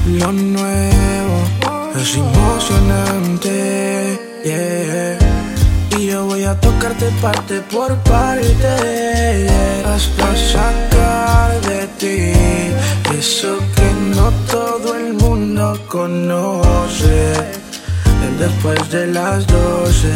Lo nuevo es emocionante, yeah. Y yo voy a tocarte parte por parte, hasta sacar de ti eso que no todo el mundo conoce. Después de las 12,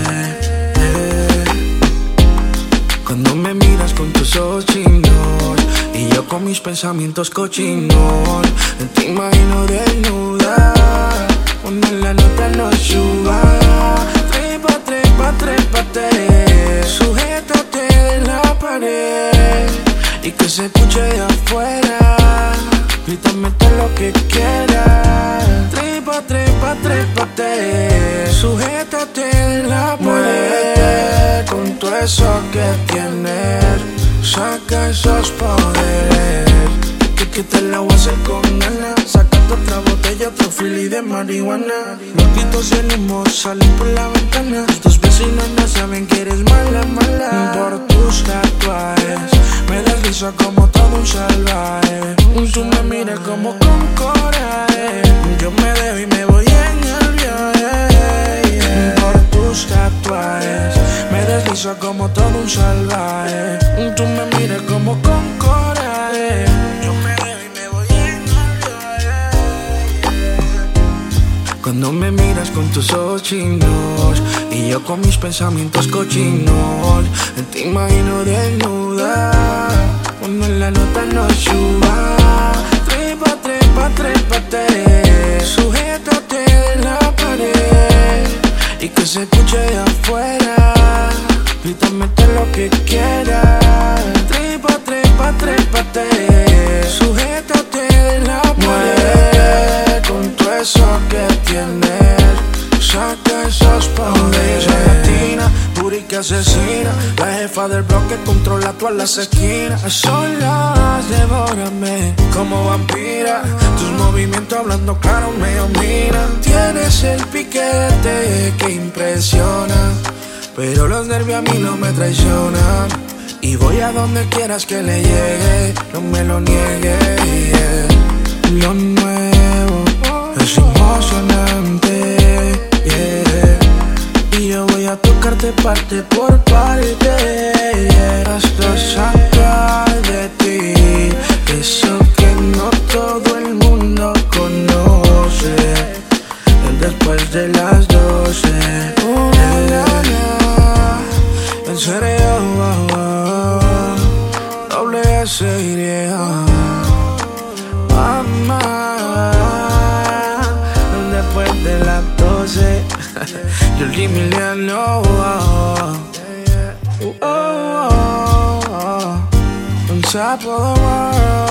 cuando me miras con tus ojos chinos y yo con mis pensamientos cochinos, te imagino desnuda, cuando la nota no suba. Trepa, trepa, trépate, sujétate de la pared y que se escuche de afuera. Grítame todo lo que quieras. Trepa, trepa, trépate, sujétate de la pared. Muévete con todo eso que tienes, saca esos poderes. Que te la voy a hacer con ganas. Sacate otra botella, otro fili de marihuana. Loquitos y el humo salen por la ventana. Tus vecinos no saben que eres mala, mala. Por tus tatuajes me deslizo como todo un salvaje. Tú me miras como con coraje. Yo me dejo y me voy en el viaje. Por tus tatuajes me deslizo como todo un salvaje. Tú me miras como con coraje. Yo me dejo y me voy en el viaje. Cuando me miras con tus ojos chinos y yo con mis pensamientos cochinos, te imagino desnuda, cuando la nota no suba. Trepa, trepa, trépate, sujétate de la pared y que se escuche de afuera. Grítame todo lo que quieras. Trepa, trepa, trépate, sujétate de la pared. Muévete con todo eso que tienes, saca esos poderes. Latina, puri que asesina, la jefa del bloque controla todas las esquinas. A solas, devórame como vampira. Tus movimientos hablando claro me dominan. Tienes el piquete que impresiona, pero los nervios a mí no me traicionan. Y voy a donde quieras que le llegue, no me lo niegue, yeah. Lo nuevo es emocionante, yeah. Y yo voy a tocarte parte por parte, yeah. Hasta sacar de ti eso que no todo el mundo conoce. Después de las 12, en serio, doble S Y, mamá. Después de las 12, yo el Emiliano, on top of the world.